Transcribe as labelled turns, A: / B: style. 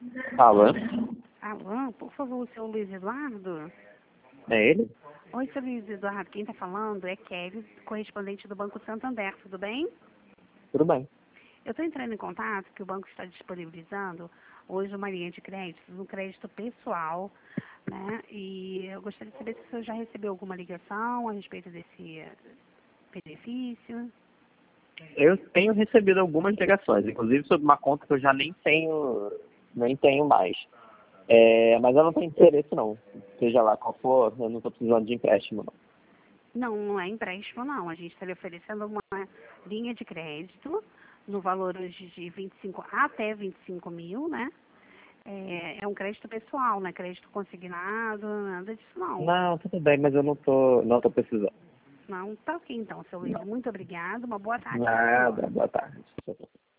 A: Alô?
B: Alô, por favor, o seu Luiz Eduardo?
A: É ele?
B: Oi, seu Luiz Eduardo, quem está falando é Kelly, correspondente do Banco Santander, tudo bem?
A: Tudo bem.
B: Eu estou entrando em contato que o banco está disponibilizando hoje uma linha de crédito, um crédito pessoal, né? E eu gostaria de saber se o senhor já recebeu alguma ligação a respeito desse benefício.
A: Eu tenho recebido algumas ligações, inclusive sobre uma conta que eu já nem tenho mais. Mas eu não tenho interesse não. Seja lá qual for, eu não estou precisando de empréstimo não.
B: Não, não é empréstimo, não. A gente está lhe oferecendo uma linha de crédito no valor hoje de 25 até 25 mil, né? É um crédito pessoal, não é crédito consignado, nada disso, não.
A: Não, tudo bem, mas eu não tô precisando.
B: Não, tá ok então, seu Luiz. Muito obrigado, uma boa tarde para o senhor.
A: Nada, boa tarde.